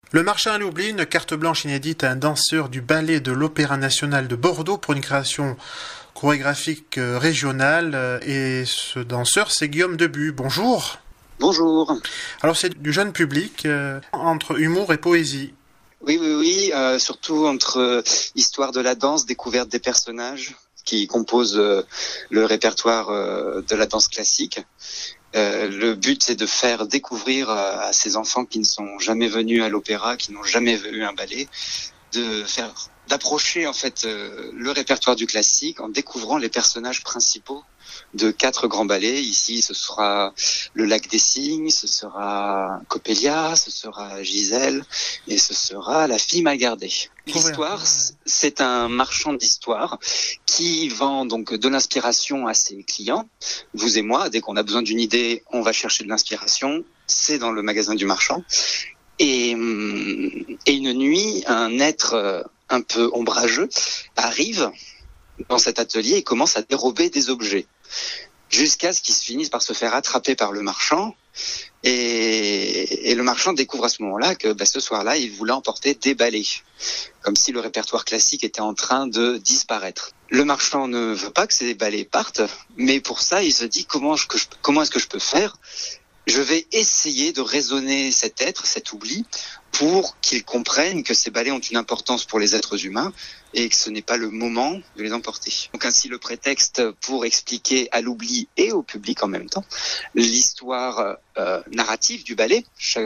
Le Marchand à l'oubli, une carte blanche inédite à un danseur du ballet de l'Opéra national de Bordeaux pour une création chorégraphique régionale. Et ce danseur, c'est Guillaume Debu. Bonjour. Bonjour. Alors c'est du jeune public, entre humour et poésie. Oui, surtout entre histoire de la danse, découverte des personnages qui composent le répertoire de la danse classique. Le but, c'est de faire découvrir à ces enfants qui ne sont jamais venus à l'opéra, qui n'ont jamais vu un ballet, d'approcher en fait le répertoire du classique en découvrant les personnages principaux de 4 grands ballets. Ici, ce sera le Lac des Cygnes, ce sera Coppelia, ce sera Gisèle et ce sera La Fille mal gardée. L'histoire, c'est un marchand d'histoire qui vend donc de l'inspiration à ses clients. Vous et moi, dès qu'on a besoin d'une idée, on va chercher de l'inspiration. C'est dans le magasin du marchand. Et une nuit, un être un peu ombrageux arrive dans cet atelier et commence à dérober des objets, jusqu'à ce qu'il se finisse par se faire attraper par le marchand. Et le marchand découvre à ce moment-là que ce soir-là, il voulait emporter des ballets, comme si le répertoire classique était en train de disparaître. Le marchand ne veut pas que ces ballets partent, mais pour ça, il se dit comment est-ce que je peux faire ? Je vais essayer de raisonner cet être, cet oubli, pour qu'il comprenne que ces ballets ont une importance pour les êtres humains et que ce n'est pas le moment de les emporter. Donc ainsi le prétexte pour expliquer à l'oubli et au public en même temps l'histoire narrative du ballet,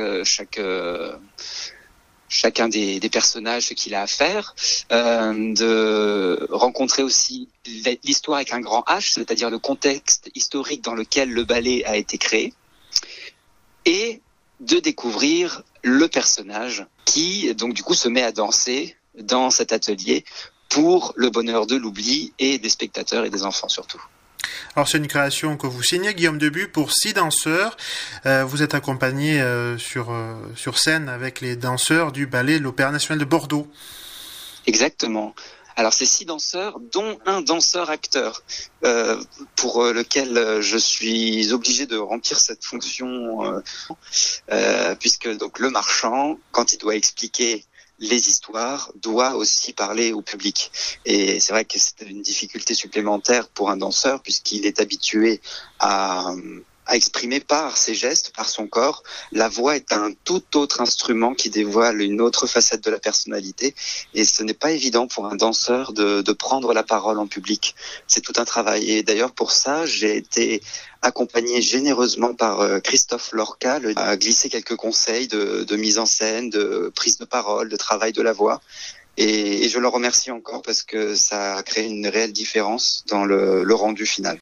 chacun des personnages, ce qu'il a à faire, de rencontrer aussi l'histoire avec un grand H, c'est-à-dire le contexte historique dans lequel le ballet a été créé, et de découvrir le personnage qui, donc du coup, se met à danser dans cet atelier pour le bonheur de l'oubli et des spectateurs et des enfants surtout. Alors c'est une création que vous signez, Guillaume Debu, pour 6 danseurs. Vous êtes accompagné sur scène avec les danseurs du ballet de l'Opéra national de Bordeaux. Exactement. Alors c'est 6 danseurs, dont un danseur-acteur, pour lequel je suis obligé de remplir cette fonction, puisque donc le marchand, quand il doit expliquer les histoires, doit aussi parler au public. Et c'est vrai que c'est une difficulté supplémentaire pour un danseur, puisqu'il est habitué à exprimer par ses gestes, par son corps. La voix est un tout autre instrument qui dévoile une autre facette de la personnalité, et ce n'est pas évident pour un danseur de prendre la parole en public. C'est tout un travail, et d'ailleurs pour ça, j'ai été accompagné généreusement par Christophe Lorca, a glissé quelques conseils de mise en scène, de prise de parole, de travail de la voix. Et je le remercie encore parce que ça a créé une réelle différence dans le rendu final.